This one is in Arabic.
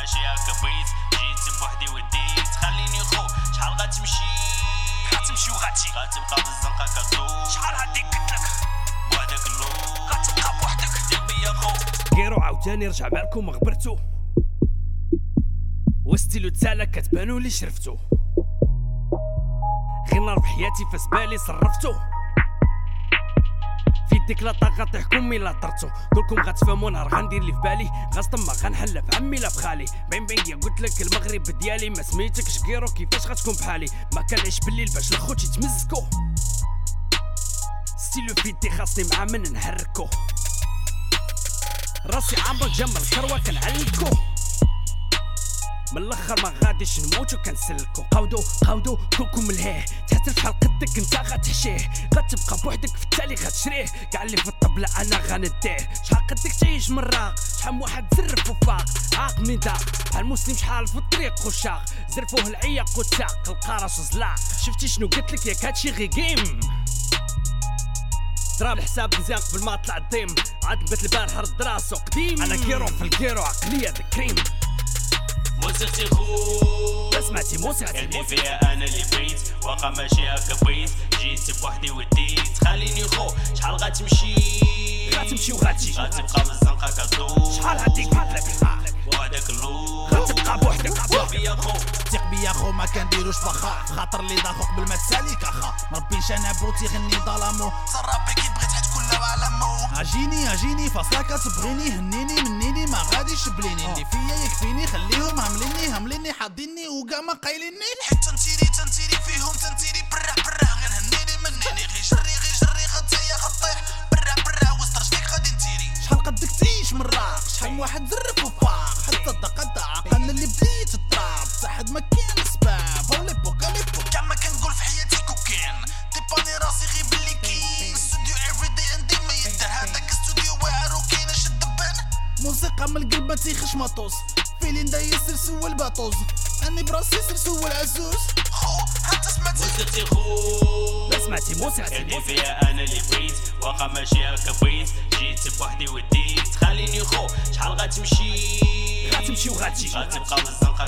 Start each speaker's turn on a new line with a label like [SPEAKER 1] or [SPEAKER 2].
[SPEAKER 1] ماشي هكا بغيت جيت بوحدي وديت خليني خو شحال غتمشي غتمشي غتبقى بالزنقه كدو شحال هاديك قلتلك بوحدك اللو غتبقى بوحدك دير بيا خو
[SPEAKER 2] كيرو عاوتاني رجع بالكم غبرتو وستيلو تسالا كتبانو لي شرفتو غير نار بحياتي فاسبالي صرفتو في ديك لا غطيحكم مي لا طرتو كلكم غتفهموا نهار غندير اللي في بالي غاصطم غنحل بعمي لا بخالي بين يا قلت لك المغرب ديالي ما سميتكش كيرو كيفاش غتكون بحالي ما كنعيش بالليل باش الخوت يتمزكو ستيلو فيدي خاصني مع من نحركو راسي عامر جنب الكروه كنعلكو من الاخر ما غاديش نموتو كنسلكو قاودو كلكم الهيه تحت بحال قدك انت غتحشيه غتبقى بوحدك في التالي غتشريه كاع اللي في الطبله انا غنديه شحال قدك تعيش من الراق شحال من واحد زرف وفاق عاق من داق بحال مسلم شحال في الطريق خشاق زرفوه العياق والتاق القرش زلاق شفتي شنو قلتلك ياك هادشي غي جيم ضرب الحساب مزيان قبل ما طلع الضيم عاد نبات البارح رد راسو قديم انا كيرو في الكيرو عقليه الكريم
[SPEAKER 1] موسيقتي خو
[SPEAKER 2] سمعتي موسيقتي
[SPEAKER 1] كندير فيها انا اللي بغيت واقع ماشي هكا بغيت جيت بوحدي وديت خليني خو شحال غتمشي
[SPEAKER 2] وغاتي
[SPEAKER 1] غتبقى بالزنقه كدو
[SPEAKER 2] شحال هاديك قلتلك
[SPEAKER 1] بوحدك اللو
[SPEAKER 2] غتبقى بوحدك
[SPEAKER 1] دير بيا خو
[SPEAKER 3] ثق بيا خو ما كنديروش بخا خاطر اللي ضاخو قبل ما تساليك اخا مربيش انا بوتي غني ظلامو
[SPEAKER 1] صرابي كي بغيت حيت كله عالمو
[SPEAKER 3] اجيني فاصلا كتبغيني هنيني منيني ما غاديش بليني اللي فيا يكفيني خليهم همليني حاضيني وكاع ما قايليني
[SPEAKER 1] حيت تنتيري فيهم تنتيري برا غير هنيني منيني غير جري غتايا غطيح برا وسط رجليك غادي نتيري
[SPEAKER 3] شحال قدك تعيش من الراق شحال من واحد زرف وفاق حتى الدقه عقلنا اللي بديت التراب صاحد ما كاين سباب ولا بوكاليبو
[SPEAKER 1] كاع ما كنقول في حياتي كوكين ديباني راسي غير باللي كاين استوديو افريداي عندي ما يدار هذاك استوديو واعر وكاين اش الدبان
[SPEAKER 3] موسيقى من القلب تيخش مطوس فيلين دا يسر سوى الباطوز اني براسي يسر سوى العزوز
[SPEAKER 1] خو حتى موسيقتي خو
[SPEAKER 2] سمعتي موسيقتي
[SPEAKER 1] كندير فيها انا اللي بغيت واقع ماشي هكا بغيت جيت بوحدي وديت خليني خو شحال غتمشي
[SPEAKER 2] وغاتي
[SPEAKER 1] غتبقى بالزنقه